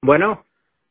Bueno,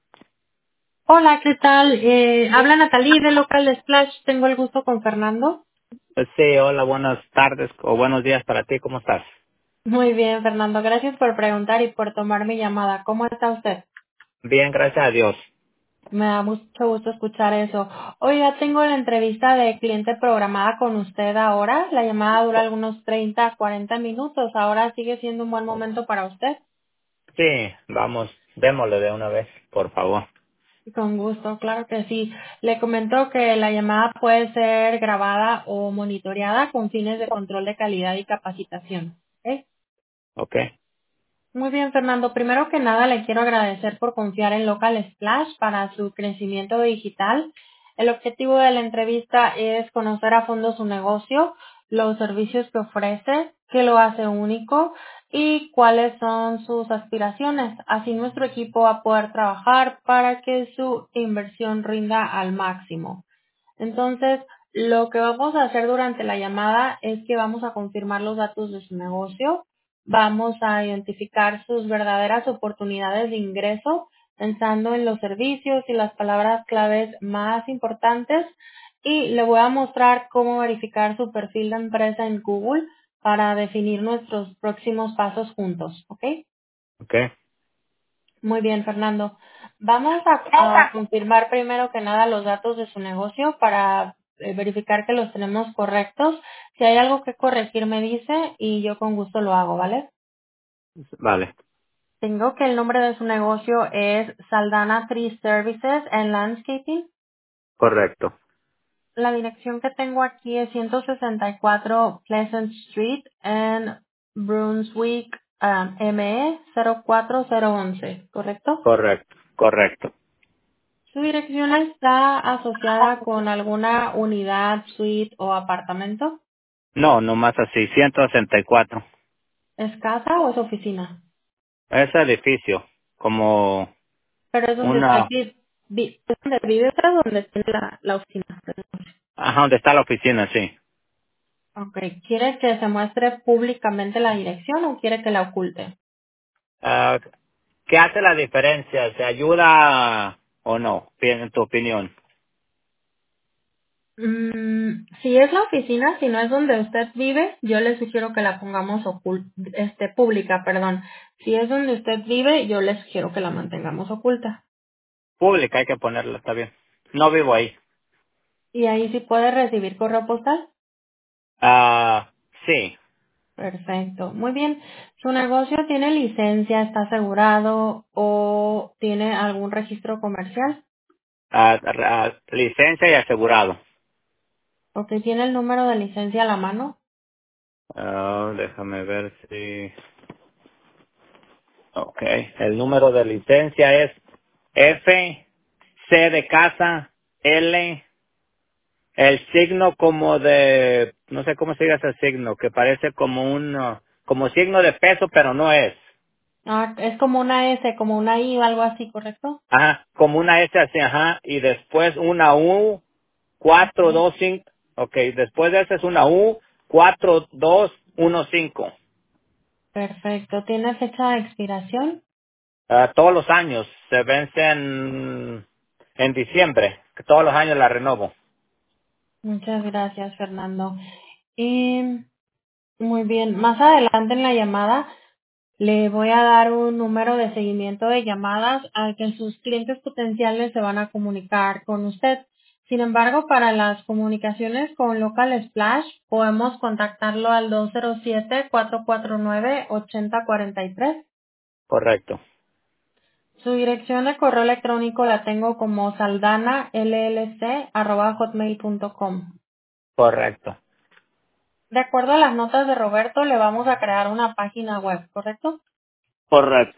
Hola, ¿qué tal? Habla Natalie de Local Splash. Tengo el gusto con Fernando. sí, hola, buenas tardes o buenos días para ti, ¿cómo estás? Muy bien, Fernando. Gracias por preguntar y por tomar mi llamada. ¿Cómo está usted? Bien, gracias a Dios. Me da mucho gusto escuchar eso. Oiga, tengo la entrevista de cliente programada con usted ahora. La llamada dura algunos 30, a 40 minutos. Ahora sigue siendo un buen momento para usted. Sí, vamos, démosle de una vez, por favor. Con gusto, claro que sí. Le comento que la llamada puede ser grabada o monitoreada con fines de control de calidad y capacitación. ¿Ok? Ok, Muy bien, Fernando. Primero que nada, le quiero agradecer por confiar en Local Splash para su crecimiento digital. El objetivo de la entrevista es conocer a fondo su negocio, los servicios que ofrece, qué lo hace único y cuáles son sus aspiraciones. Así nuestro equipo va a poder trabajar para que su inversión rinda al máximo. Entonces, lo que vamos a hacer durante la llamada es que vamos a confirmar los datos de su negocio, vamos a identificar sus verdaderas oportunidades de ingreso, pensando en los servicios y las palabras claves más importantes, y le voy a mostrar cómo verificar su perfil de empresa en Google para definir nuestros próximos pasos juntos, ¿ok? ok. Muy bien, Fernando. Vamos a confirmar primero que nada los datos de su negocio para verificar que los tenemos correctos. Si hay algo que corregir, me dice y yo con gusto lo hago, ¿vale? Vale, Tengo que el nombre de su negocio es Saldana Tree Services and Landscaping. correcto, La dirección que tengo aquí es 164 Pleasant Street en Brunswick, ME 04011, ¿correcto? correcto, correcto. ¿Su dirección está asociada con alguna unidad, suite o apartamento? No, nomás así, 164. ¿Es casa o es oficina? Ese edificio, como Pero es donde usted una, es donde vive, pero donde tiene la oficina. ajá, donde está la oficina, sí. Ok. ¿Quiere que se muestre públicamente la dirección o quiere que la oculte? Ah, ¿qué hace la diferencia? ¿Se ayuda o no, en tu opinión? Si es la oficina, si no es donde usted vive, yo le sugiero que la pongamos pública, perdón. Si es donde usted vive, yo le sugiero que la mantengamos oculta. Pública hay que ponerla, está bien. No vivo ahí. Y ahí sí puede recibir correo postal. Ah, sí. Perfecto. Muy bien. ¿Su negocio tiene licencia, está asegurado o tiene algún registro comercial? Licencia y asegurado. ¿O que tiene el número de licencia a la mano? Déjame ver si... Ok, el número de licencia es F, C de casa, L, el signo como de... No sé cómo se diga ese signo, que parece como un... como signo de peso, pero no es. Ah, es como una S, como una I o algo así, ¿correcto? Ajá, como una S así, ajá, y después una U, 4 Ok. 2 5. Ok, después de esa es una U, 4 2 1 5. Perfecto. ¿Tiene fecha de expiración? Todos los años se vence en diciembre, que todos los años la renovo. Muchas gracias, Fernando. Y muy bien, más adelante en la llamada le voy a dar un número de seguimiento de llamadas al que sus clientes potenciales se van a comunicar con usted. Sin embargo, para las comunicaciones con Local Splash, podemos contactarlo al 207-449-8043. Correcto, Su dirección de correo electrónico la tengo como saldanallc@hotmail.com. correcto, De acuerdo a las notas de Roberto, le vamos a crear una página web, ¿correcto? correcto.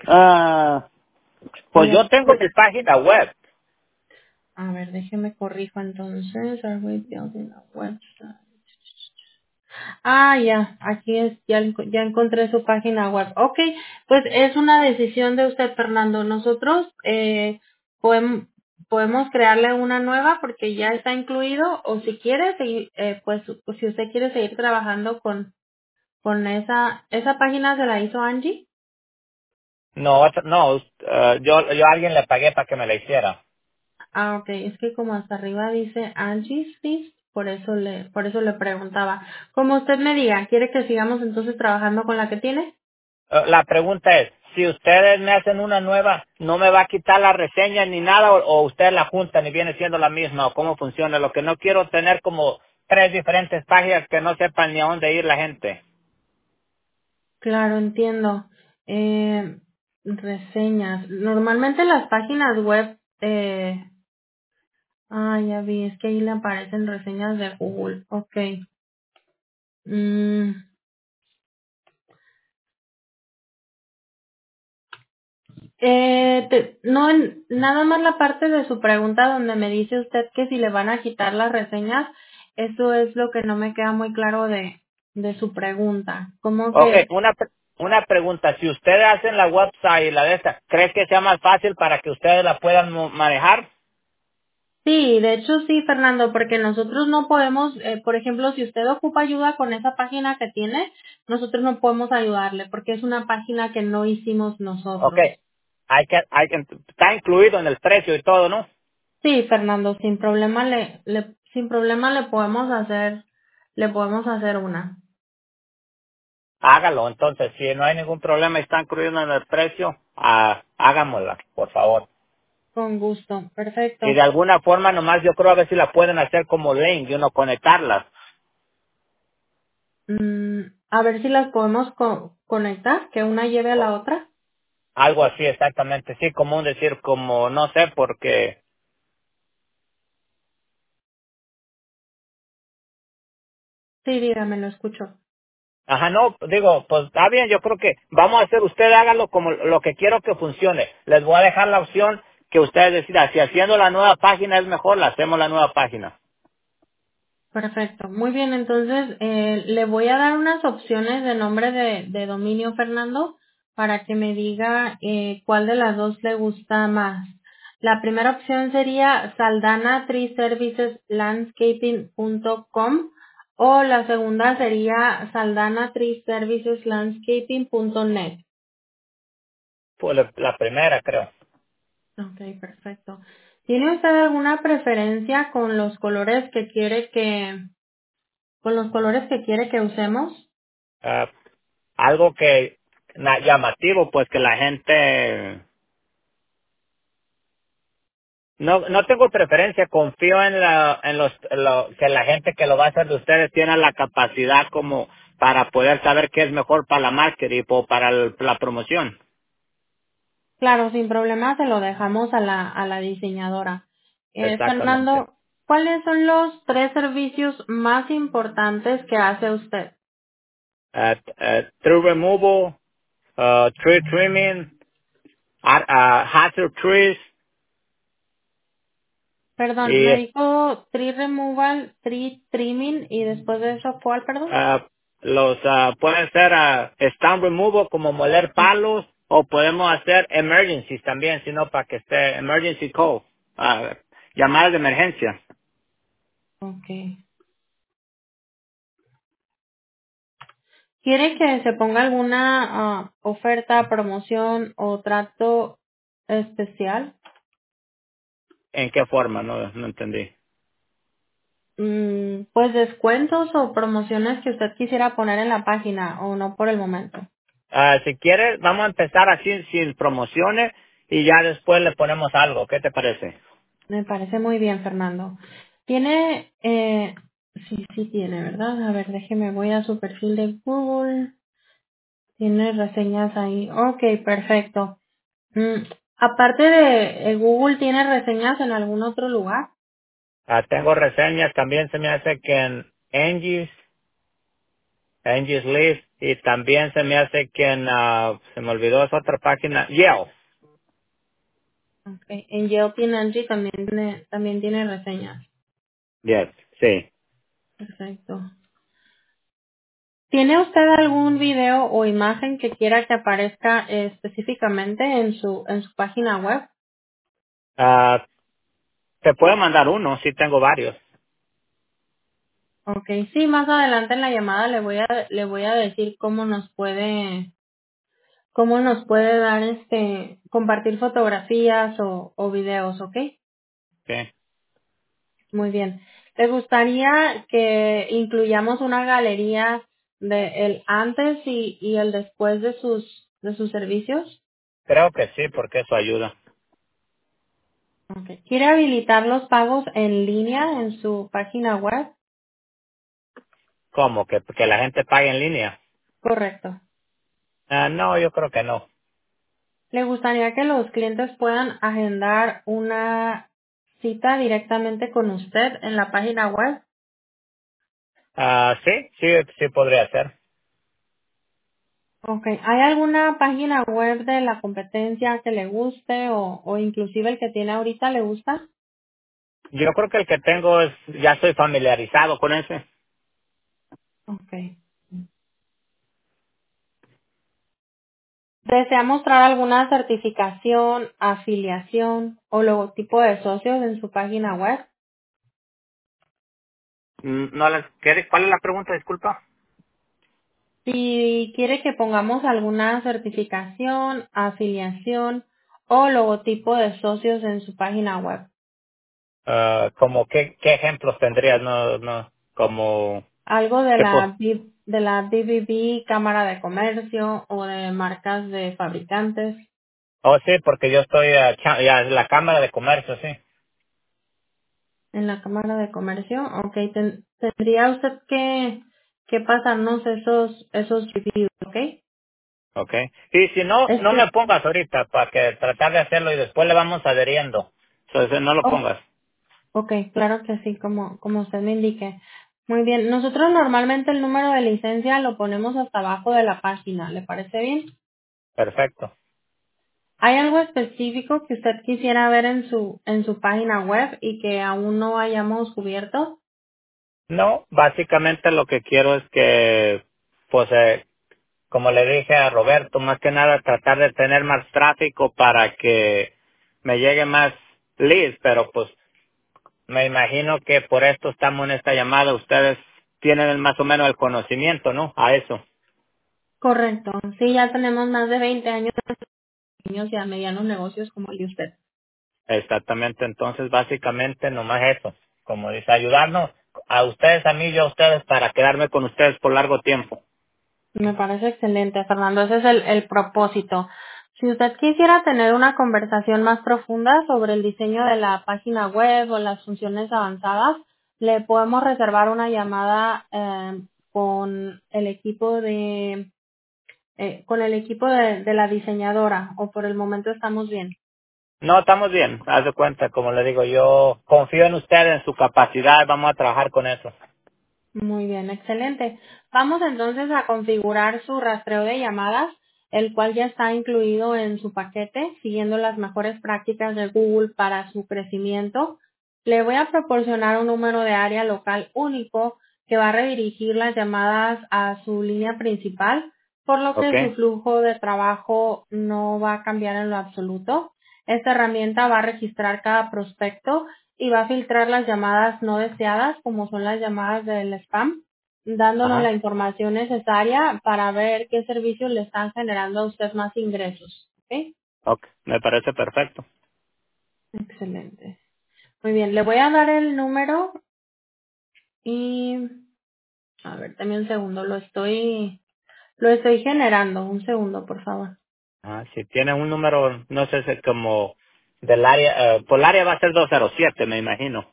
Y Pues yo tengo mi página web. a ver, déjeme corrijo entonces. Are we building a website? Ah, ya, aquí es, ya encontré su página web. Ok, pues es una decisión de usted, Fernando. Nosotros podemos, podemos crearle una nueva porque ya está incluido, o si quiere, pues si usted quiere seguir trabajando con esa página se la hizo Angie. No, yo a alguien le pagué para que me la hiciera. Ah, ok, es que como hasta arriba dice Angie's List, por eso le preguntaba. Como usted me diga, ¿quiere que sigamos entonces trabajando con la que tiene? La pregunta es, si ustedes me hacen una nueva, ¿no me va a quitar la reseña ni nada o ustedes la juntan y viene siendo la misma o cómo funciona? Lo que no quiero tener como tres diferentes páginas que no sepan ni a dónde ir la gente. Claro, entiendo. Reseñas. Normalmente las páginas web, ya vi, es que ahí le aparecen reseñas de Google. Ok. Mm, no, nada más la parte de su pregunta donde me dice usted que si le van a quitar las reseñas, eso es lo que no me queda muy claro de su pregunta. ¿Cómo Ok, que? una pregunta. Si ustedes hacen la website y la de esta, ¿crees que sea más fácil para que ustedes la puedan manejar? Sí, de hecho sí, Fernando, porque nosotros no podemos, por ejemplo, si usted ocupa ayuda con esa página que tiene, nosotros no podemos ayudarle porque es una página que no hicimos Ok, nosotros. está incluido en el precio y todo, ¿no? Sí, Fernando, sin problema sin problema le podemos hacer una. Hágalo, entonces, si no hay ningún problema y está incluido en el precio, hágamosla, por favor. Con gusto, Y perfecto. de alguna forma nomás yo creo a ver si la pueden hacer como link y uno conectarlas. Mm, a ver si las podemos conectar, que una lleve a la otra. Algo así exactamente, sí, como un decir, como no sé, porque, Sí, dígame, lo escucho. ajá, no, digo, pues está bien, yo creo que vamos a hacer, usted hágalo como lo que quiero que funcione. Les voy a dejar la opción que ustedes decidan, si haciendo la nueva página es mejor, la hacemos la nueva página. Perfecto. Muy bien, entonces le voy a dar unas opciones de nombre de dominio, Fernando, para que me diga cuál de las dos le gusta más. La primera opción sería saldanatreeserviceslandscaping.com o la segunda sería saldanatreeserviceslandscaping.net. Pues la primera, creo. Ok, perfecto. ¿Tiene usted alguna preferencia con los colores que quiere que usemos? Ah, algo que llamativo, pues que la gente no tengo preferencia, confío que la gente que lo va a hacer de ustedes tiene la capacidad como para poder saber qué es mejor para la marketing o para la promoción. Claro, sin problema se lo dejamos a la diseñadora. Exactamente. Fernando, ¿cuáles son los tres servicios más importantes que hace usted? Tree removal, tree trimming, hazard trees Perdón, y me dijo tree removal, tree trimming y después de eso, ¿cuál, perdón? pueden ser stand removal como moler palos o podemos hacer emergencies también, sino para que esté emergency call, ah, llamadas de emergencia. Ok. ¿Quiere que se ponga alguna oferta, promoción o trato especial? ¿En qué forma? No entendí. Pues descuentos o promociones que usted quisiera poner en la página o no por el momento. Si quieres, vamos a empezar así sin promociones y ya después le ponemos algo. ¿Qué te parece? Me parece muy bien, Fernando. Tiene, sí tiene, ¿verdad? A ver, déjeme, voy a su perfil de Google. Tiene reseñas ahí. Ok, perfecto. Mm, aparte de Google, ¿tiene reseñas en algún otro lugar? Tengo reseñas, también se me hace que en Angie's List y también se me hace que se me olvidó esa otra página, Yelp. Okay. En Yelp y en Angie también tiene reseñas. Yes, sí. Perfecto. ¿Tiene usted algún video o imagen que quiera que aparezca específicamente en su página web? Ah, te puedo mandar uno, sí tengo varios. Okay, sí, más adelante en la llamada le voy a decir cómo nos puede dar compartir fotografías o videos, ¿ok? Sí. Muy bien. ¿Te gustaría que incluyamos una galería de el antes y el después de sus servicios? Creo que sí, porque eso ayuda. Okay. ¿Quiere habilitar los pagos en línea en su página web? ¿Cómo? ¿Que la gente pague en línea? Correcto. No, yo creo que no. ¿Le gustaría que los clientes puedan agendar una cita directamente con usted en la página web? Sí, sí, sí podría ser. Okay. ¿Hay alguna página web de la competencia que le guste o inclusive el que tiene ahorita le gusta? Yo creo que el que tengo es, ya estoy familiarizado con ese. Okay. ¿Desea mostrar alguna certificación, afiliación o logotipo de socios en su página web? No ¿cuál es la pregunta? Disculpa. Si quiere que pongamos alguna certificación, afiliación o logotipo de socios en su página web. Como qué ejemplos tendrías, no, como Algo de qué pues. de la BBB, Cámara de Comercio o de marcas de fabricantes Oh, sí, porque yo estoy ya en la Cámara de Comercio, sí. en la Cámara de Comercio. Ok, tendría usted que pasarnos esos reviews, ¿ok? Okay. Y si no, no me Este, pongas ahorita para que tratar de hacerlo y después le vamos adheriendo. Entonces no lo oh, pongas. ok, claro que sí, como usted me indique. Muy bien, nosotros normalmente el número de licencia lo ponemos hasta abajo de la página, ¿le parece bien? Perfecto. ¿Hay algo específico que usted quisiera ver en su página web y que aún no hayamos cubierto? No, básicamente lo que quiero es que, pues, como le dije a Roberto, más que nada tratar de tener más tráfico para que me llegue más leads, pero pues me imagino que por esto estamos en esta llamada. Ustedes tienen más o menos el conocimiento, ¿no? A eso. Correcto, sí, ya tenemos más de 20 años de pequeños y a medianos negocios como el de usted. Exactamente, entonces básicamente nomás eso, como dice, ayudarnos a ustedes, a mí y yo a ustedes para quedarme con ustedes por largo tiempo. Me parece excelente, Fernando. Ese es el propósito. Si usted quisiera tener una conversación más profunda sobre el diseño de la página web o las funciones avanzadas, le podemos reservar una llamada con el equipo de la diseñadora o por el momento estamos bien. No, estamos bien, haz de cuenta, como le digo, yo confío en ustedes, en su capacidad, vamos a trabajar con eso. Muy bien, excelente. Vamos entonces a configurar su rastreo de llamadas, el cual ya está incluido en su paquete, siguiendo las mejores prácticas de Google para su crecimiento. Le voy a proporcionar un número de área local único que va a redirigir las llamadas a su línea principal, por lo ¿Ok? que su flujo de trabajo no va a cambiar en lo absoluto. Esta herramienta va a registrar cada prospecto y va a filtrar las llamadas no deseadas, como son las llamadas del spam, dándonos la Ajá. información necesaria para ver qué servicios le están generando a usted más ingresos. ¿Ok? Ok, me parece perfecto. Excelente. Muy bien, le voy a dar el número y a ver, dame un segundo, lo estoy generando. Un segundo, por favor. Si tiene un número, no sé, si como del área, por el área va a ser 207, me imagino.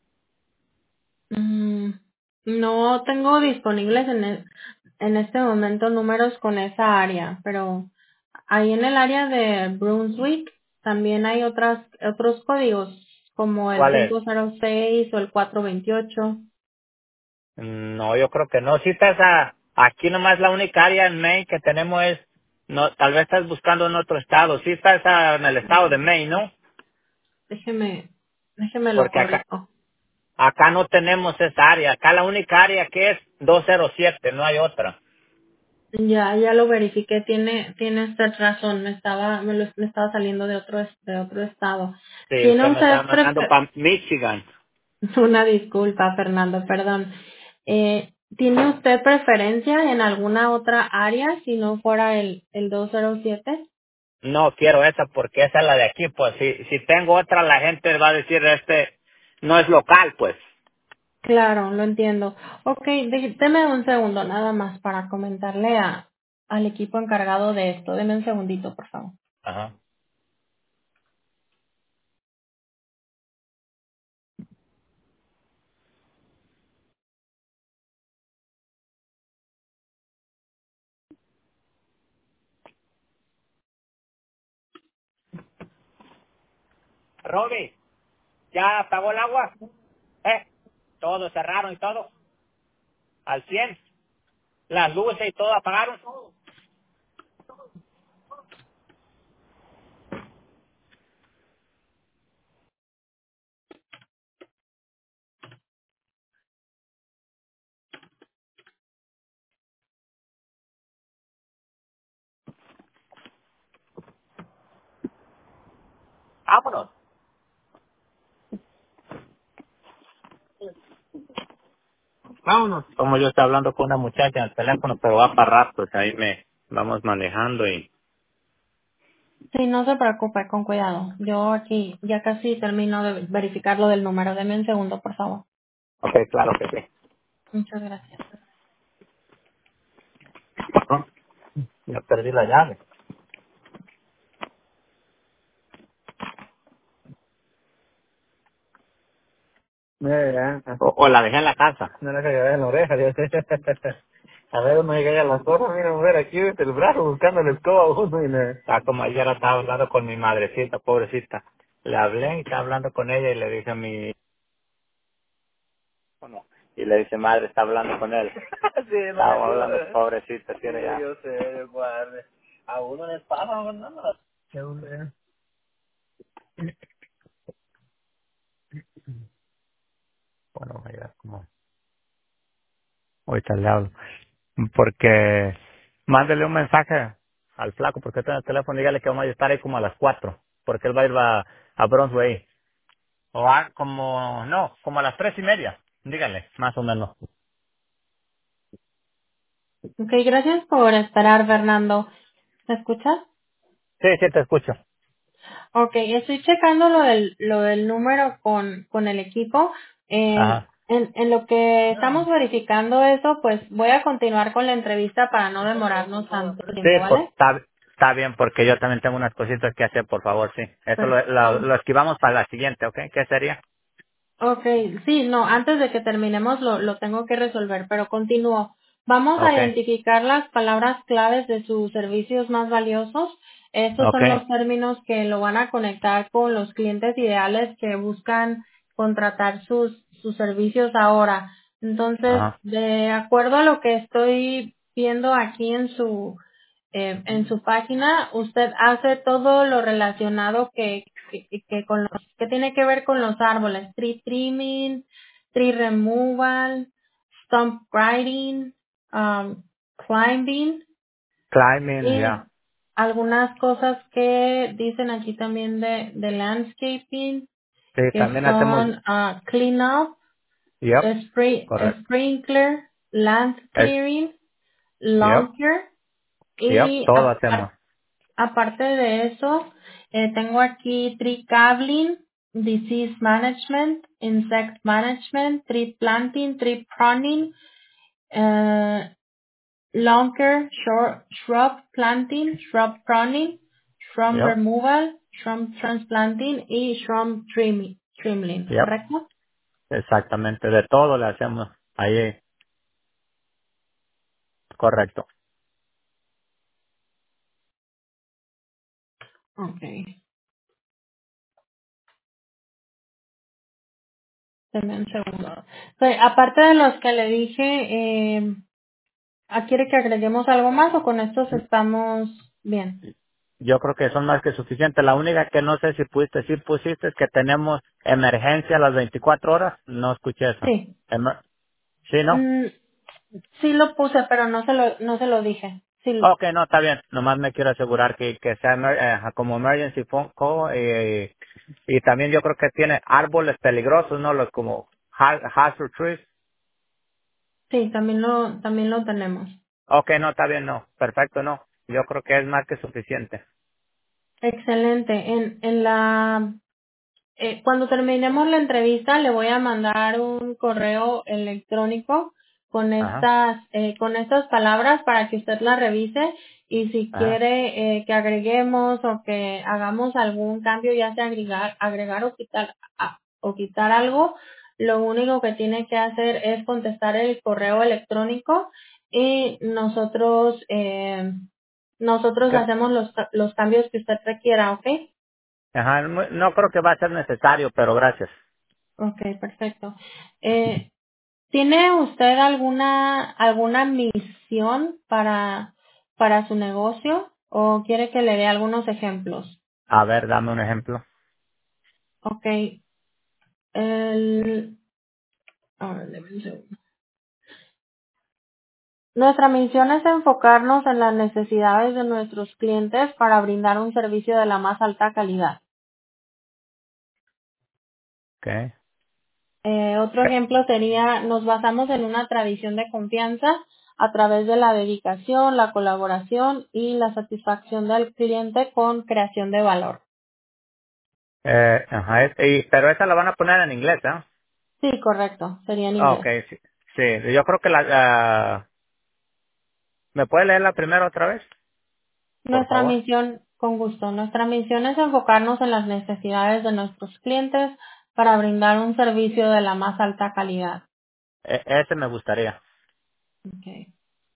Mm, no tengo disponibles en este momento números con esa área, pero ahí en el área de Brunswick también hay otros códigos como el ¿Cuál es? 506 o el 428. No, yo creo que no. Si estás aquí nomás la única área en Maine que tenemos es, no, tal vez estás buscando en otro estado. Sí estás en el estado de Maine, ¿no? Déjeme lo Porque corrijo. acá no tenemos esa área. Acá la única área que es 207, no hay otra. Ya lo verifiqué, tiene usted razón, me estaba saliendo de otro estado. Sí, ¿Tiene usted me está usted mandando para Michigan. una disculpa, Fernando, perdón. ¿Tiene usted preferencia en alguna otra área si no fuera el 207? No quiero esa porque esa es la de aquí, pues si tengo otra la gente va a decir no es local, pues. Claro, lo entiendo. Ok, deme un segundo nada más para comentarle al equipo encargado de esto. Deme un segundito, por favor. Ajá. Roby, ¿ya apagó el agua? Todo cerraron y todo, al 100. Las luces y todo apagaron. Vámonos. Vámonos. Como yo estoy hablando con una muchacha en el teléfono, pero va para rato, pues ahí vamos manejando y... Sí, no se preocupe, con cuidado. Yo aquí ya casi termino de verificar lo del número. Deme un segundo, por favor. Ok, claro que sí. Muchas gracias. Ajá. Ya perdí la llave. O la dejé en la casa. No la cagué en la oreja. Dios. A ver, uno llega a las cosas, mira, mujer, aquí desde el brazo buscando la escoba a uno y le... Ah, como ayer estaba hablando con mi madrecita, pobrecita. Le hablé y estaba hablando con ella y le dije a mi... Bueno, y le dice, madre, está hablando con él. Sí, no, estaba hablando, pobrecita, tiene ya. Yo sé, yo guarde. A uno le pasa, no. Qué dulce. Bueno, ya, como... Ahorita le hablo. Porque mándele un mensaje al flaco porque está en el teléfono, dígale que vamos a estar ahí como a las 4 porque él va a ir a Bronzeway. Como a las 3:30, dígale, más o menos. Ok, gracias por esperar, Fernando. ¿Me escuchas? Sí, sí, te escucho. Ok, estoy checando lo del número con el equipo. Ajá. En lo que estamos verificando eso, pues voy a continuar con la entrevista para no demorarnos tanto Sí, tiempo, pues ¿vale? está bien porque yo también tengo unas cositas que hacer, por favor, sí. Eso Perfecto. lo esquivamos para la siguiente, ¿ok? ¿Qué sería? Okay, sí, no, antes de que terminemos lo tengo que resolver, pero continúo. Vamos a Ok, identificar las palabras claves de sus servicios más valiosos. Estos ok. son los términos que lo van a conectar con los clientes ideales que buscan contratar sus servicios ahora. Entonces, Ajá. de acuerdo a lo que estoy viendo aquí en su página, usted hace todo lo relacionado que tiene que ver con los árboles, tree trimming, tree removal, stump grinding, climbing Climbing, y ya. algunas cosas que dicen aquí también de landscaping, Sí, que también hacemos, son clean up, yep, correcto. sprinkler, land clearing, Yep, lawn care yep, y todo hacemos. aparte de eso, tengo aquí tree cabling, disease management, insect management, tree planting, tree pruning, lawn care, shrub planting, shrub pruning, shrub Yep, removal, shrub transplanting y shrub trimming, yep, ¿correcto? exactamente, de todo le hacemos ahí, correcto. Okay. Deme un segundo. Sí, aparte de los que le dije, ¿quiere que agreguemos algo más o con estos estamos bien? Yo creo que son más que suficientes. La única que no sé si pusiste es que tenemos emergencia a las 24 horas. No escuché eso. Sí. ¿Sí, no? Mm, sí lo puse, pero no se lo dije. Sí. Ok, no, está bien. Nomás me quiero asegurar que sea como emergency phone call. Y también yo creo que tiene árboles peligrosos, ¿no? Los como hazard trees. Sí, también lo tenemos. Ok, no, está bien, no. Perfecto, no. Yo creo que es más que suficiente. Excelente. Cuando terminemos la entrevista, le voy a mandar un correo electrónico Ajá, con estas palabras para que usted las revise y si ajá. quiere que agreguemos o que hagamos algún cambio, ya sea agregar o quitar algo, lo único que tiene que hacer es contestar el correo electrónico y nosotros ¿Qué? hacemos los cambios que usted requiera, ¿ok? Ajá, no, no creo que va a ser necesario, pero gracias. Ok, perfecto. ¿Tiene usted alguna misión para su negocio o quiere que le dé algunos ejemplos? A ver, dame un ejemplo. Ok, el, a ver, deme un segundo. Nuestra misión es enfocarnos en las necesidades de nuestros clientes para brindar un servicio de la más alta calidad. Okay. Otro ejemplo sería, nos basamos en una tradición de confianza a través de la dedicación, la colaboración y la satisfacción del cliente con creación de valor. Ajá, pero esa la van a poner en inglés, ¿eh? Sí, correcto, sería en Ok, inglés. sí. Sí, yo creo que ¿me puede leer la primera otra vez? Por Nuestra favor. misión, con gusto, nuestra misión es enfocarnos en las necesidades de nuestros clientes para brindar un servicio de la más alta calidad. Ese me gustaría. Okay,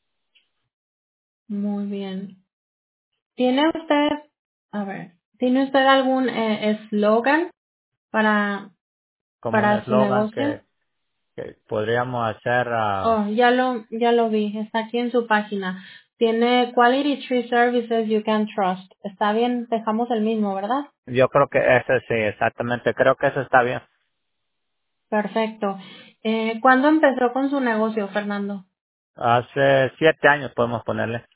muy bien. ¿Tiene usted, tiene usted algún eslogan para, Como un para su eslogan negocio? que podríamos hacer. Oh, ya lo vi, está aquí en su página. Tiene Quality Tree Services You Can Trust. Está bien, dejamos el mismo, ¿verdad? Yo creo que ese sí, exactamente. Creo que eso está bien. Perfecto. ¿Cuándo empezó con su negocio, Fernando? Hace 7 años podemos ponerle.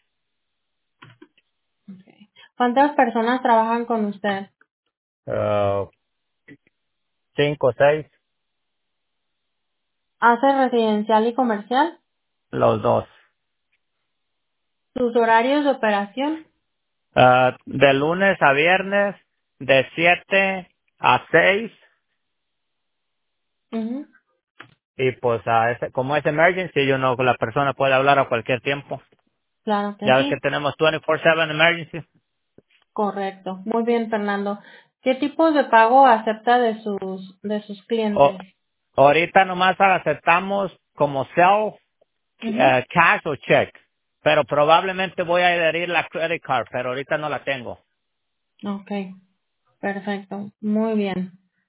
Okay. ¿Cuántas personas trabajan con usted? Ah, 5, 6, ¿Hace residencial y comercial? los dos. ¿Sus horarios de operación? De lunes a viernes, de 7 a 6. Ujú. Y pues como es emergency, la persona puede hablar a cualquier tiempo. Claro que Ya ves que sí. tenemos 24/7 emergency. Correcto. Muy bien, Fernando. ¿Qué tipos de pago acepta de sus O, clientes? ahorita nomás aceptamos como Ujú. cash o check. Pero probablemente voy a adherir la credit card, pero ahorita no la tengo. Ok, perfecto. Muy bien.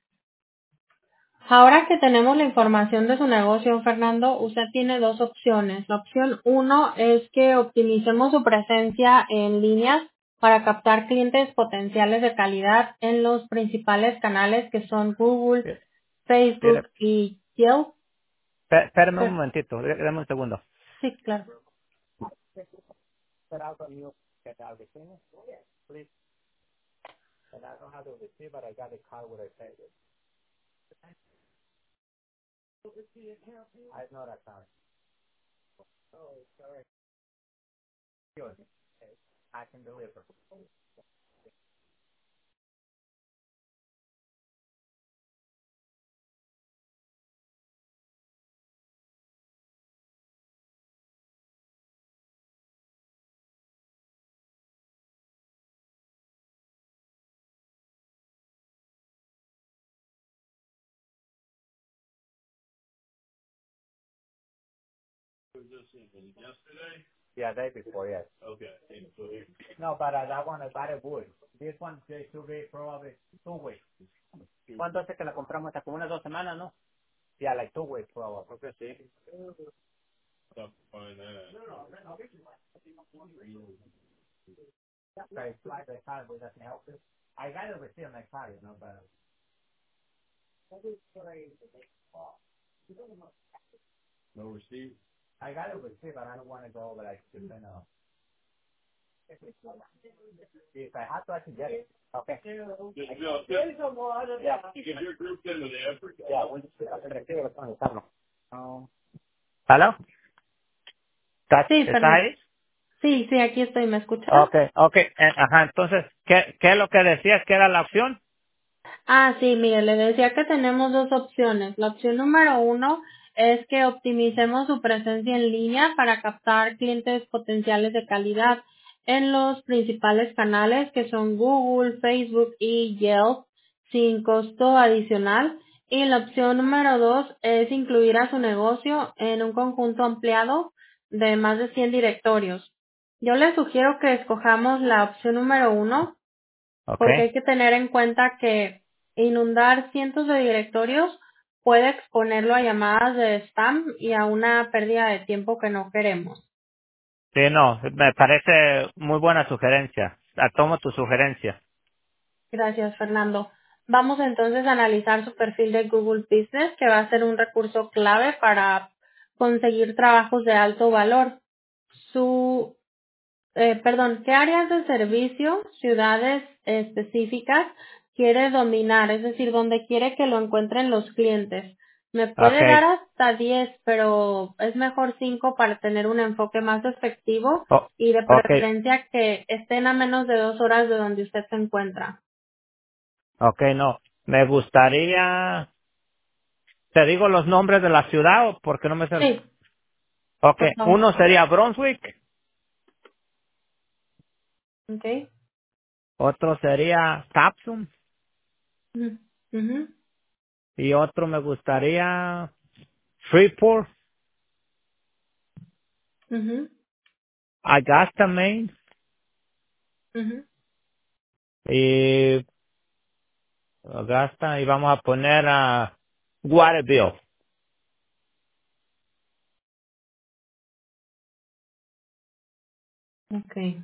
Ahora que tenemos la información de su negocio, Fernando, usted tiene dos opciones. La opción uno es que optimicemos su presencia en línea para captar clientes potenciales de calidad en los principales canales que son Google, Mire, Facebook y Yelp. espérame un Per- momentito, dame un segundo. Sí, claro. Yeah, day before, yes. No, but that one I bought it wood. This one they should be probably 2 weeks. ¿Cuánto hace que la compramos? Hasta como unas 2 semanas, ¿no? Yeah, like 2 weeks probably. Creo que sí. Okay, slide the card, but doesn't help it. I got it receipt on my card, but I got it receipt, but I don't want to go over like, if I have to, I can get it. Okay. Yeah, we'll just recibe con el carro. ¿Aló? Sí, ¿Estás Fernando. ahí? Sí, sí, aquí estoy. ¿Me escuchas? Okay. Ajá, entonces, ¿qué es lo que decías que era la opción? Ah, sí, mire, le decía que tenemos dos opciones. La opción número uno es que optimicemos su presencia en línea para captar clientes potenciales de calidad en los principales canales que son Google, Facebook y Yelp sin costo adicional. Y la opción número dos es incluir a su negocio en un conjunto ampliado de más de 100 directorios. Yo le sugiero que escojamos la opción número uno porque Okay. hay que tener en cuenta que inundar cientos de directorios puede exponerlo a llamadas de spam y a una pérdida de tiempo que no queremos. Sí, no, me parece muy buena sugerencia. Tomo tu sugerencia. Gracias, Fernando. Vamos entonces a analizar su perfil de Google Business, que va a ser un recurso clave para conseguir trabajos de alto valor. Su ¿qué áreas de servicio, ciudades específicas quiere dominar? Es decir, donde quiere que lo encuentren los clientes. Me puede dar Okay. hasta 10, pero es mejor 5 para tener un enfoque más efectivo Oh, y de okay. preferencia que estén a menos de 2 horas de donde usted se encuentra. Okay, no. Me gustaría, te digo los nombres de la ciudad o porque no me sé. Sí, por Okay, favor. uno sería Brunswick, Okay. otro sería Tapsum Ujú, ujú, y otro me gustaría Freeport, ujú, Augusta, Maine ujú. y Augusta y vamos a poner a Waterville. Okay.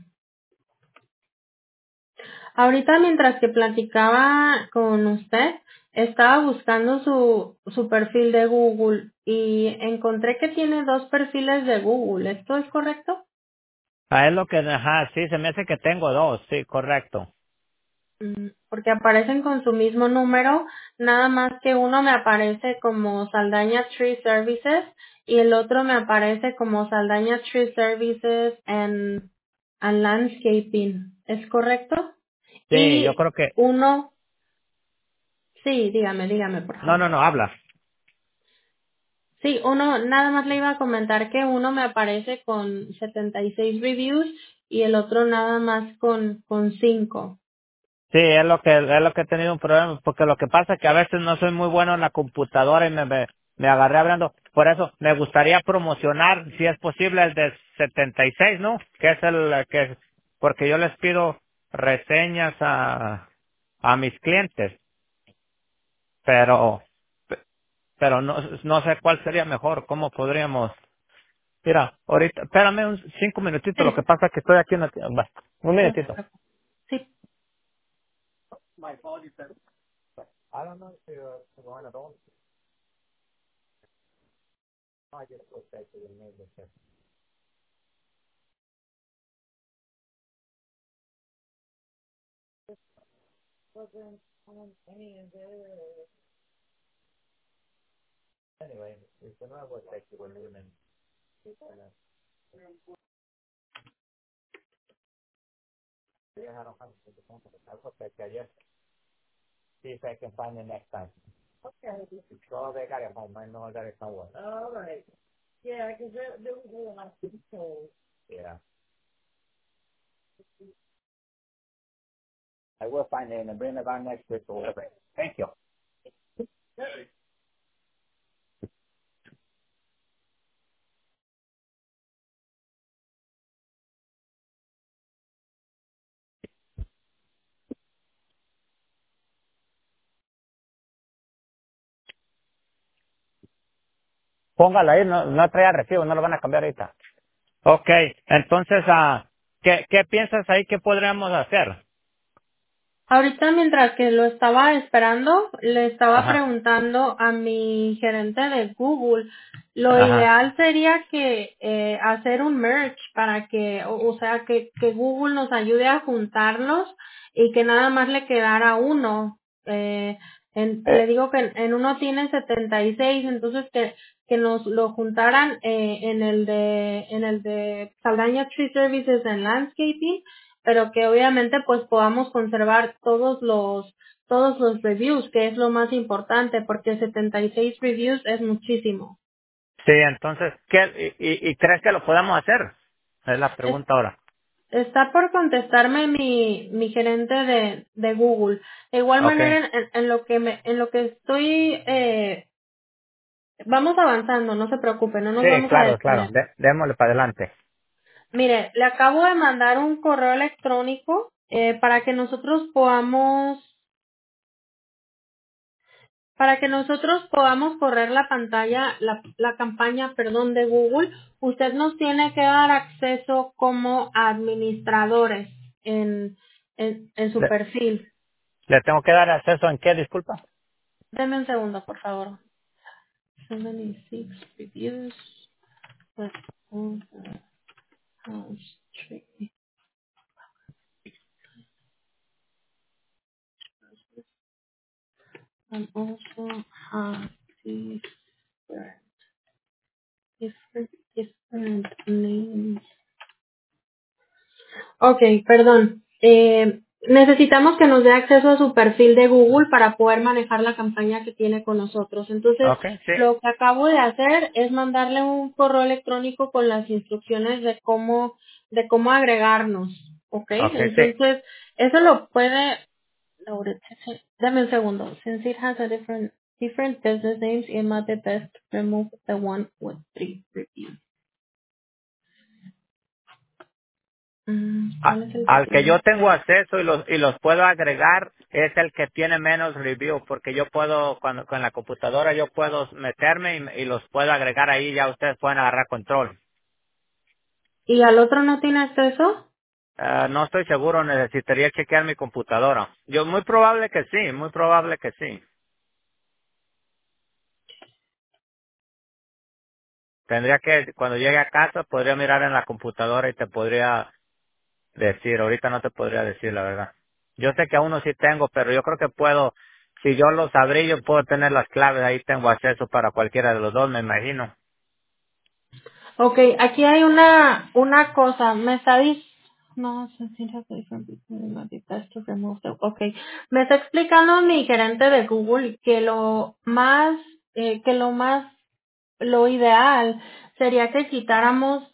Ahorita mientras que platicaba con usted, estaba buscando su perfil de Google y encontré que tiene dos perfiles de Google. ¿Esto es correcto? Ah, es lo que, ajá, sí, se me hace que tengo dos, sí, correcto. Porque aparecen con su mismo número, nada más que uno me aparece como Saldaña Tree Services y el otro me aparece como Saldaña Tree Services and Landscaping. ¿Es correcto? Sí, yo Y creo que, uno, sí, dígame, por no, favor. no, no, habla. Sí, uno, nada más le iba a comentar que uno me aparece con 76 reviews y el otro nada más con 5. Sí, es lo que he tenido un problema, porque lo que pasa es que a veces no soy muy bueno en la computadora y me agarré hablando. Por eso me gustaría promocionar, si es posible, el de 76, ¿no? Que es el que, porque yo les pido reseñas a mis clientes, pero, pero no sé cuál sería mejor, cómo podríamos. Mira, ahorita, espérame 5 minutitos, lo que Sí, pasa es que estoy aquí en la va, un no se minutito. preocupe. Sí, I don't know if you're going at all. No, I just go back to the mail. Anyway, if no, I go back to the mail and yeah, I don't have to the phone. I'll go back there, yes. See if I can find it next time. Okay. So they got it home. I know I got it somewhere. All right. Yeah, because there was a lot of people. Yeah. I will find it and bring it on next week or whatever. Thank you. Póngala ahí, no trae recibo, no lo van a cambiar ahorita. Okay, entonces, ¿qué piensas ahí que podríamos hacer? ahorita mientras que lo estaba esperando, le estaba Ajá, preguntando a mi gerente de Google. Lo ajá. ideal sería que hacer un merge para que, o sea, que Google nos ayude a juntarlos y que nada más le quedara uno. Le Eh, digo que en uno tiene 76, entonces que que nos lo juntaran en el de Saldaña Tree Services and Landscaping, pero que obviamente pues podamos conservar todos los reviews, que es lo más importante, porque 76 reviews es muchísimo. Sí, entonces, ¿y crees que lo podamos hacer? Es la pregunta ahora. Está por contestarme mi gerente de Google. De igual Ok. manera, en lo que estoy, vamos avanzando, no se preocupe, no nos Sí, vamos a claro, claro. detener. Démosle para adelante. Mire, le acabo de mandar un correo electrónico para que nosotros podamos correr la pantalla, la campaña, perdón, de Google. Usted nos tiene que dar acceso como administradores en su Le, perfil. ¿Le tengo que dar acceso en qué, disculpa? Deme un segundo, por favor. 76 reviews with over house tree and also have different names. Okay, perdón. Necesitamos que nos dé acceso a su perfil de Google para poder manejar la campaña que tiene con nosotros. Entonces, Ok, sí. lo que acabo de hacer es mandarle un correo electrónico con las instrucciones de cómo agregarnos. ¿Ok? Ok, sí. Entonces, eso lo puede. No, dame un segundo. Since it has a different business names, it might be best to remove the one with 3 reviews. ¿Cuál es el que Al que tiene? yo tengo acceso y los puedo agregar es el que tiene menos review, porque yo puedo, cuando con la computadora yo puedo meterme y los puedo agregar ahí, ya ustedes pueden agarrar control. ¿Y al otro no tiene acceso? No estoy seguro, necesitaría chequear mi computadora. Muy probable que sí, muy probable que sí. Tendría que, cuando llegue a casa, podría mirar en la computadora y te podría decir. Ahorita no te podría decir la verdad. Yo sé que a uno sí tengo, pero yo creo que puedo, si yo los abrí, yo puedo tener las claves, ahí tengo acceso para cualquiera de los dos, me imagino. Ok, aquí hay una cosa, me está diciendo, no, ok, me está explicando mi gerente de Google lo ideal sería que quitáramos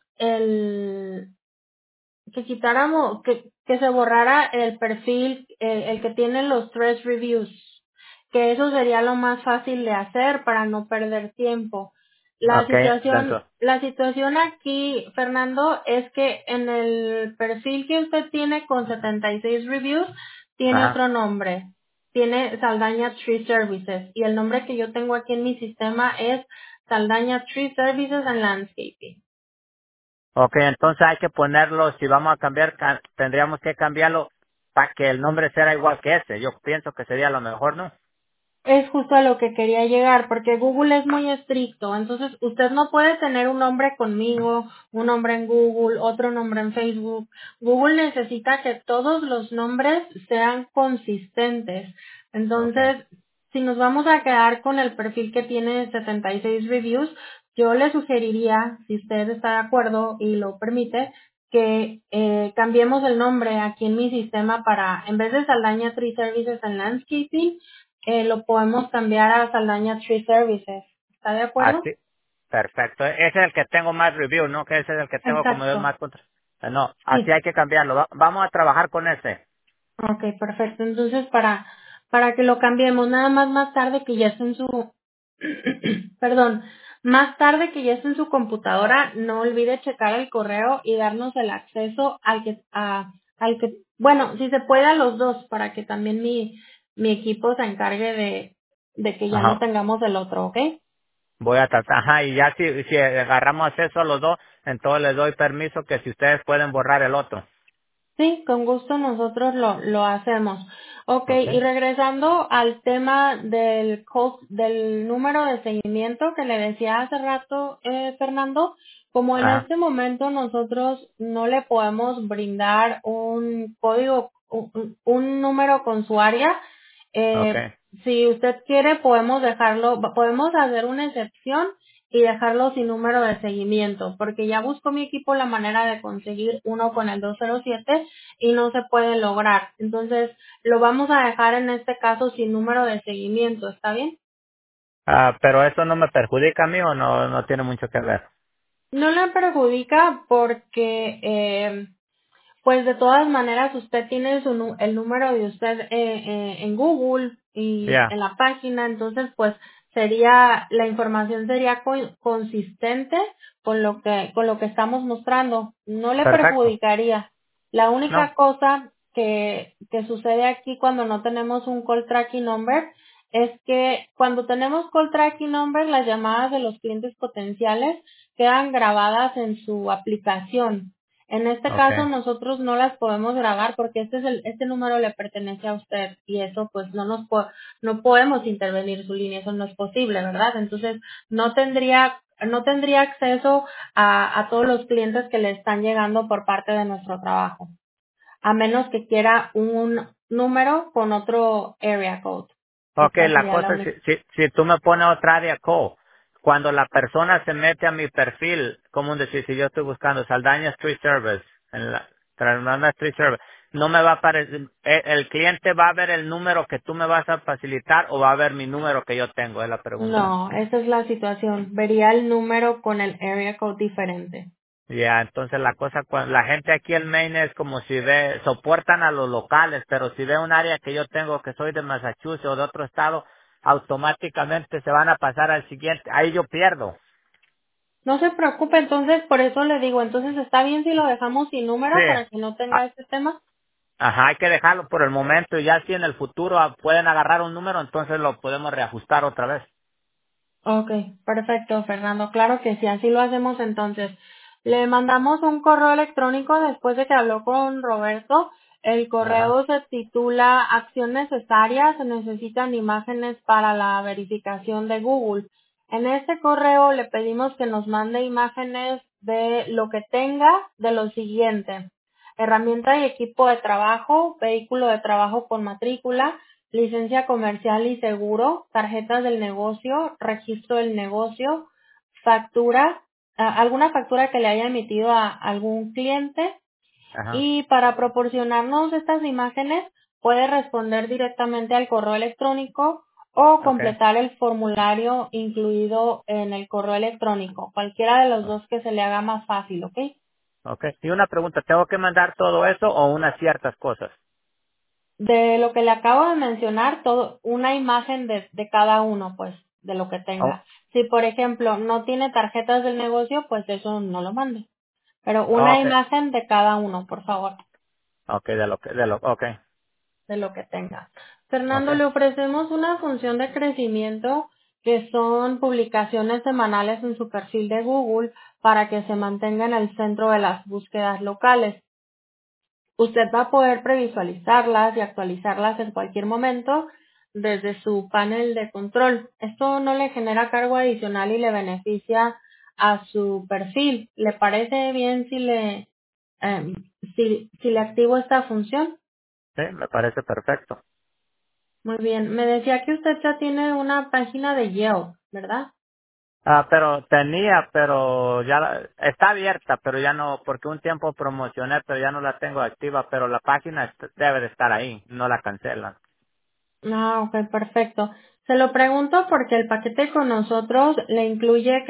que se borrara el perfil, el que tiene los 3 reviews, que eso sería lo más fácil de hacer para no perder tiempo. Ok, entonces, La situación aquí, Fernando, es que en el perfil que usted tiene con 76 reviews, tiene ajá. otro nombre. Tiene Saldaña Tree Services y el nombre que yo tengo aquí en mi sistema es Saldaña Tree Services and Landscaping. Ok, entonces hay que ponerlo, si vamos a cambiar, tendríamos que cambiarlo para que el nombre sea igual que ese. Yo pienso que sería lo mejor, ¿no? Es justo a lo que quería llegar, porque Google es muy estricto. Entonces, usted no puede tener un nombre conmigo, un nombre en Google, otro nombre en Facebook. Google necesita que todos los nombres sean consistentes. Ok. Entonces, si nos vamos a quedar con el perfil que tiene 76 reviews, yo le sugeriría, si usted está de acuerdo y lo permite, que cambiemos el nombre aquí en mi sistema para, en vez de Saldaña Tree Services and Landscaping, lo podemos cambiar a Saldaña Tree Services. ¿Está de acuerdo? Así, perfecto. Ese es el que tengo más review, ¿no? Que ese es el que tengo como de Exacto. más contra. No, así Sí. hay que cambiarlo. Vamos a trabajar con ese. Ok, perfecto. Entonces, para que lo cambiemos, nada más tarde que ya esté en su, perdón, más tarde que ya esté en su computadora, no olvide checar el correo y darnos el acceso bueno, si se puede a los dos, para que también mi equipo se encargue de que ya no Ajá. tengamos el otro, ¿ok? Voy a tratar. Ajá, y ya si agarramos acceso a los dos, entonces les doy permiso que si ustedes pueden borrar el otro. Sí, con gusto nosotros lo hacemos. Ok, Ok. y regresando al tema del número de seguimiento que le decía hace rato, Fernando, como en Ajá. este momento nosotros no le podemos brindar un código, un número con su área, Ok. si usted quiere podemos hacer una excepción y dejarlo sin número de seguimiento, porque ya buscó mi equipo la manera de conseguir uno con el 207 y no se puede lograr. Entonces, lo vamos a dejar en este caso sin número de seguimiento, ¿está bien? Pero eso no me perjudica a mí o no tiene mucho que ver. No le perjudica porque pues de todas maneras usted tiene el número de usted en Google y Ya, en la página, entonces pues la información sería consistente con lo que estamos mostrando. No le perfecto. perjudicaría. La No, única cosa que sucede aquí cuando no tenemos un call tracking number es que cuando tenemos call tracking number, las llamadas de los clientes potenciales quedan grabadas en su aplicación. En este caso okay. nosotros no las podemos grabar porque este número le pertenece a usted y eso pues no podemos intervenir su línea, eso no es posible, ¿verdad? Entonces no tendría acceso a todos los clientes que le están llegando por parte de nuestro trabajo, a menos que quiera un número con otro area code. Okay, Esta la sería la cosa es, única. si tú me pones otra área code, cuando la persona se mete a mi perfil, como decir, si yo estoy buscando Saldaña Street Service, en la Saldaña Street Service, no me va a aparecer, el cliente va a ver el número que tú me vas a facilitar o va a ver mi número que yo tengo, es la pregunta. No, esa es la situación. Vería el número con el area code diferente. Ya, entonces la cosa, la gente aquí en Maine es como si soportan a los locales, pero si ve un área que yo tengo que soy de Massachusetts o de otro estado, automáticamente se van a pasar al siguiente, ahí yo pierdo. No se preocupe, entonces por eso le digo, entonces está bien si lo dejamos sin Sí, número para que no tenga a- este tema. ajá, hay que dejarlo por el momento y ya si en el futuro pueden agarrar un número, entonces lo podemos reajustar otra vez. Ok, perfecto, Fernando. Claro que sí, así lo hacemos entonces. Le mandamos un correo electrónico después de que habló con Roberto. El Ajá, correo se titula Acción necesaria, se necesitan imágenes para la verificación de Google. En este correo le pedimos que nos mande imágenes de lo que tenga de lo siguiente: herramienta y equipo de trabajo, vehículo de trabajo con matrícula, licencia comercial y seguro, tarjetas del negocio, registro del negocio, factura, alguna factura que le haya emitido a algún cliente, ajá, y para proporcionarnos estas imágenes puede responder directamente al correo electrónico o okay, completar el formulario incluido en el correo electrónico, cualquiera de los dos que se le haga más fácil, ¿ok? okay. Y una pregunta, ¿tengo que mandar todo eso o unas ciertas cosas? De lo que le acabo de mencionar, una imagen de cada uno, pues, de lo que Oh, tenga. Si, por ejemplo, no tiene tarjetas del negocio, pues eso no lo mande. Pero una okay, imagen de cada uno, por favor, okay, okay, de lo que tenga. Fernando, okay, le ofrecemos una función de crecimiento que son publicaciones semanales en su perfil de Google para que se mantenga en el centro de las búsquedas locales. Usted va a poder previsualizarlas y actualizarlas en cualquier momento desde su panel de control. Esto no le genera cargo adicional y le beneficia a su perfil. ¿Le parece bien eh, si le activo esta función? sí, me parece perfecto. Muy bien. Me decía que usted ya tiene una página de Yelp, ¿verdad? Pero tenía, pero ya está abierta, pero ya no, porque un tiempo promocioné, pero ya no la tengo activa, pero la página debe de estar ahí, no la cancelan. Ah, ok, perfecto. Se lo pregunto porque el paquete con nosotros le incluye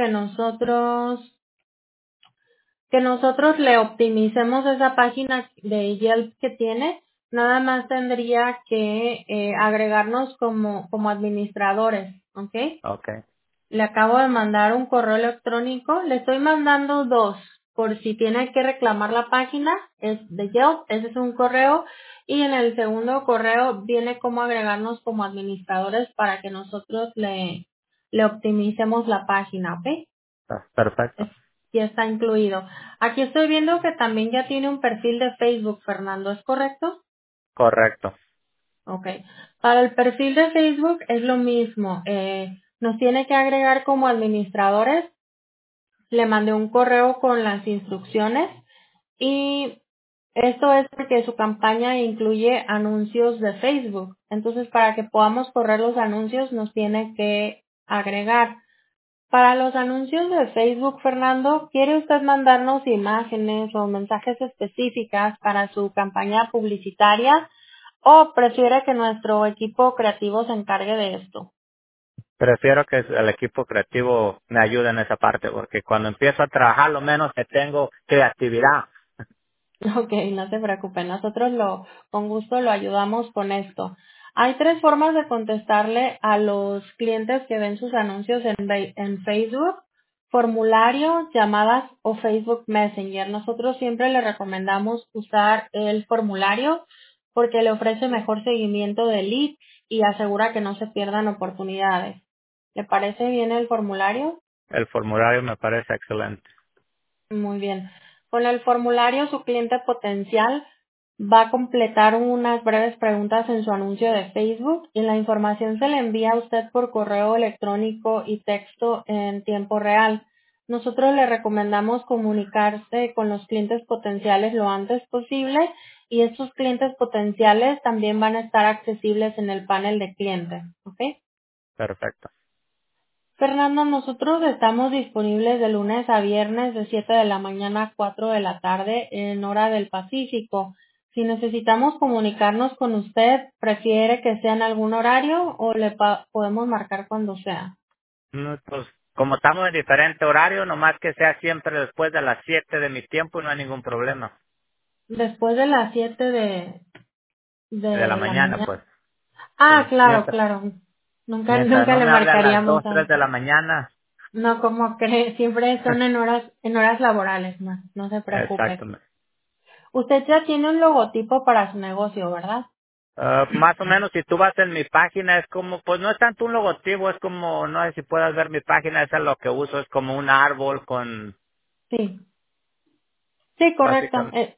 que nosotros le optimicemos esa página de Yelp que tiene. Nada más tendría que agregarnos como administradores, ¿ok? Okay, Le acabo de mandar un correo electrónico, le estoy mandando dos, por si tiene que reclamar la página, es de Yelp, ese es un correo, y en el segundo correo viene cómo agregarnos como administradores para que nosotros le optimicemos la página, ¿ok? perfecto, Es- ya está incluido. Aquí estoy viendo que también ya tiene un perfil de Facebook, Fernando, ¿es correcto? correcto. Ok. Para el perfil de Facebook es lo mismo. Nos tiene que agregar como administradores. Le mandé un correo con las instrucciones y esto es porque su campaña incluye anuncios de Facebook. Entonces, para que podamos correr los anuncios, nos tiene que agregar. Para los anuncios de Facebook, Fernando, ¿quiere usted mandarnos imágenes o mensajes específicas para su campaña publicitaria o prefiere que nuestro equipo creativo se encargue de esto? Prefiero que el equipo creativo me ayude en esa parte, porque cuando empiezo a trabajar, lo menos que tengo creatividad. Ok, no se preocupe, nosotros con gusto lo ayudamos con esto. Hay tres formas de contestarle a los clientes que ven sus anuncios en Facebook: formulario, llamadas o Facebook Messenger. Nosotros siempre le recomendamos usar el formulario porque le ofrece mejor seguimiento de leads y asegura que no se pierdan oportunidades. ¿Le parece bien el formulario? El formulario me parece excelente. Muy bien. Con el formulario, su cliente potencial va a completar unas breves preguntas en su anuncio de Facebook y la información se le envía a usted por correo electrónico y texto en tiempo real. Nosotros le recomendamos comunicarse con los clientes potenciales lo antes posible y estos clientes potenciales también van a estar accesibles en el panel de clientes. ¿Ok? Perfecto. Fernando, nosotros estamos disponibles de lunes a viernes de 7 de la mañana a 4 de la tarde en hora del Pacífico. Si necesitamos comunicarnos con usted, ¿prefiere que sea en algún horario o podemos marcar cuando sea? No, pues, como estamos en diferente horario, nomás que sea siempre después de las 7 de mi tiempo, no hay ningún problema. Después de las 7 De la de la mañana, pues. mañana. Ah, Sí. claro, claro. Mientras Nunca no le me hable a las marcaríamos 2 3 de antes. la mañana. No, como cree, siempre son en horas laborales, no se preocupe. Exactamente. Usted ya tiene un logotipo para su negocio, ¿verdad? Más o menos, si tú vas en mi página, es como, pues no es tanto un logotipo, es como, no sé si puedas ver mi página, esa es lo que uso, es como un árbol con, Sí. Sí, correcto. básicamente,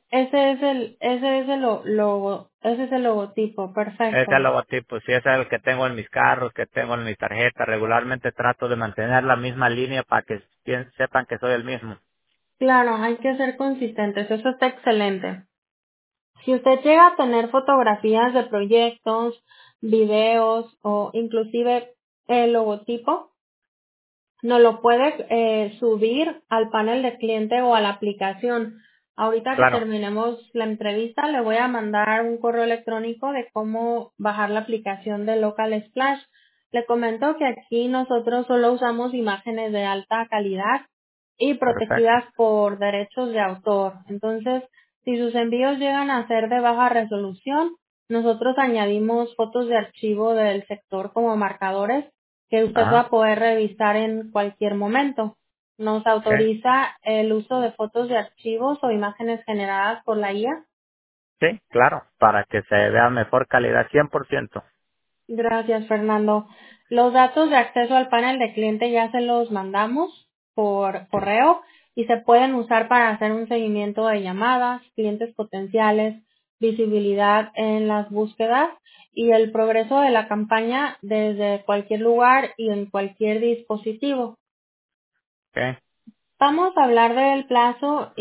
Ese es el logotipo, ese es perfecto. el logotipo, sí, ese es el que tengo en mis carros, que tengo en mi tarjeta, regularmente trato de mantener la misma línea para que sepan que soy el mismo. Claro, hay que ser consistentes, eso está excelente. Si usted llega a tener fotografías de proyectos, videos o inclusive el logotipo, nos lo puede subir al panel de cliente o a la aplicación. Ahorita que Claro, terminemos la entrevista, le voy a mandar un correo electrónico de cómo bajar la aplicación de Local Splash. Le comento que aquí nosotros solo usamos imágenes de alta calidad y perfecto. protegidas por derechos de autor. Entonces, si sus envíos llegan a ser de baja resolución, nosotros añadimos fotos de archivo del sector como marcadores que usted va Ajá, a poder revisar en cualquier momento. Nos ok. autoriza el uso de fotos de archivos o imágenes generadas por la IA. Sí, claro, para que se vea mejor calidad, 100%. Gracias, Fernando. Los datos de acceso al panel de cliente ya se los mandamos por Sí, correo y se pueden usar para hacer un seguimiento de llamadas, clientes potenciales, visibilidad en las búsquedas y el progreso de la campaña desde cualquier lugar y en cualquier dispositivo. ok, Vamos a hablar del plazo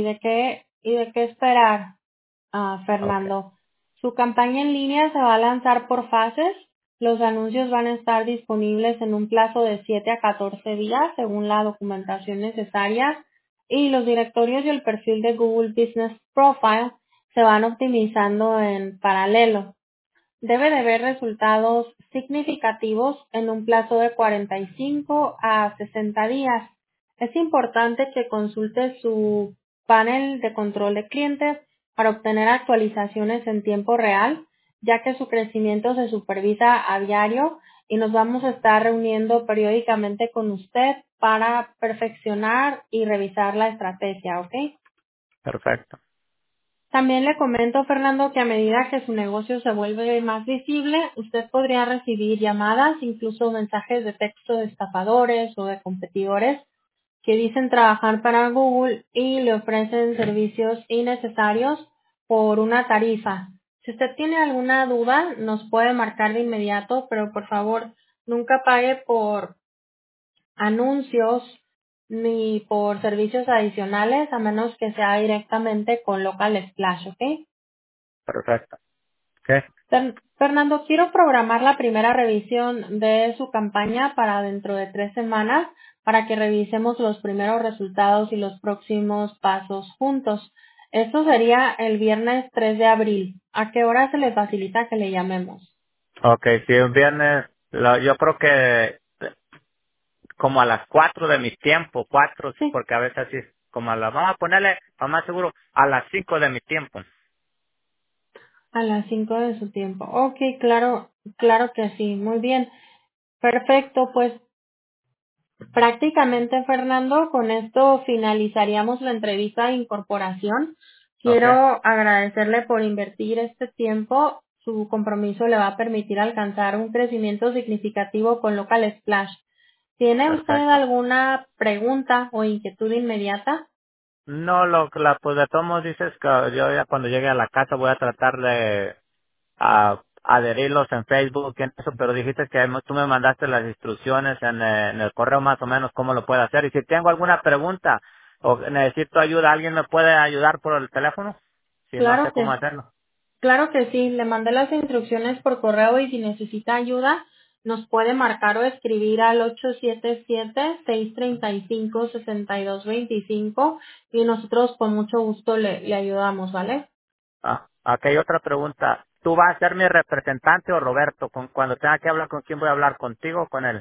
y de qué esperar, ok, Fernando. Su campaña en línea se va a lanzar por fases. Los anuncios van a estar disponibles en un plazo de 7 a 14 días según la documentación necesaria y los directorios y el perfil de Google Business Profile se van optimizando en paralelo. Debe de ver resultados significativos en un plazo de 45 a 60 días. Es importante que consulte su panel de control de clientes para obtener actualizaciones en tiempo real, ya que su crecimiento se supervisa a diario y nos vamos a estar reuniendo periódicamente con usted para perfeccionar y revisar la estrategia, ¿ok? perfecto, También le comento, Fernando, que a medida que su negocio se vuelve más visible, usted podría recibir llamadas, incluso mensajes de texto de estafadores o de competidores que dicen trabajar para Google y le ofrecen servicios innecesarios por una tarifa. Si usted tiene alguna duda, nos puede marcar de inmediato, pero por favor, nunca pague por anuncios ni por servicios adicionales a menos que sea directamente con Local Splash, ¿ok? perfecto, ok. Fernando, quiero programar la primera revisión de su campaña para dentro de 3 semanas para que revisemos los primeros resultados y los próximos pasos juntos. Esto sería el viernes 3 de abril. ¿A qué hora se le facilita que le llamemos? Okay, si un viernes, yo creo que como a las 4 de mi tiempo, 4, Sí, porque a veces así, como a las, vamos a ponerle, lo más seguro, a las 5 de mi tiempo. a las 5 de su tiempo. Ok, claro, claro que sí. Muy bien. Perfecto, pues prácticamente, Fernando, con esto finalizaríamos la entrevista de incorporación. Quiero Okay, agradecerle por invertir este tiempo. Su compromiso le va a permitir alcanzar un crecimiento significativo con Local Splash. ¿Tiene usted perfecto. alguna pregunta o inquietud inmediata? No, pues de todos modos dices que yo ya cuando llegue a la casa voy a tratar de adherirlos en Facebook y en eso, pero dijiste que tú me mandaste las instrucciones en el correo más o menos cómo lo puedo hacer. Y si tengo alguna pregunta o necesito ayuda, ¿alguien me puede ayudar por el teléfono? Si no sé Claro cómo que hacerlo. Claro que sí, le mandé las instrucciones por correo y si necesita ayuda, nos puede marcar o escribir al 877-635-6225 y nosotros con mucho gusto le ayudamos, ¿vale? Aquí hay otra pregunta. ¿Tú vas a ser mi representante o Roberto? Cuando tenga que hablar, ¿con quién voy a hablar? ¿Contigo o con él?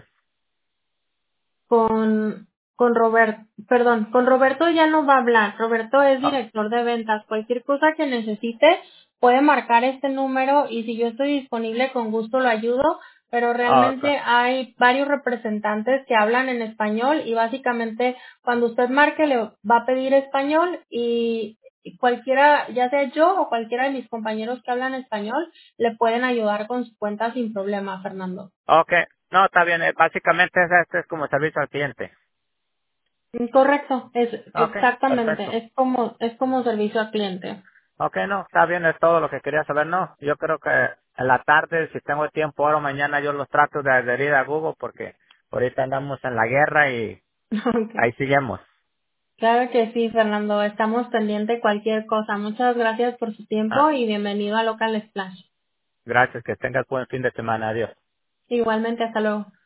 Con Roberto, perdón, con Roberto ya no va a hablar. Roberto es Ah, director de ventas. Cualquier cosa que necesite puede marcar este número y si yo estoy disponible con gusto lo ayudo, pero ok. realmente hay varios representantes que hablan en español y básicamente cuando usted marque le va a pedir español y cualquiera, ya sea yo o cualquiera de mis compañeros que hablan español, le pueden ayudar con su cuenta sin problema, Fernando. Ok, no, está bien. Básicamente este es como servicio al cliente. Correcto, es Ok, exactamente, perfecto. es como servicio al cliente. Ok, no, está bien, es todo lo que quería saber. No, yo creo que en la tarde, si tengo tiempo ahora o mañana, yo los trato de adherir a Google porque ahorita andamos en la guerra y Okay. ahí seguimos. Claro que sí, Fernando, estamos pendientes de cualquier cosa. Muchas gracias por su tiempo Ah, y bienvenido a Local Splash. gracias, que tengas buen fin de semana. Adiós. Igualmente, hasta luego.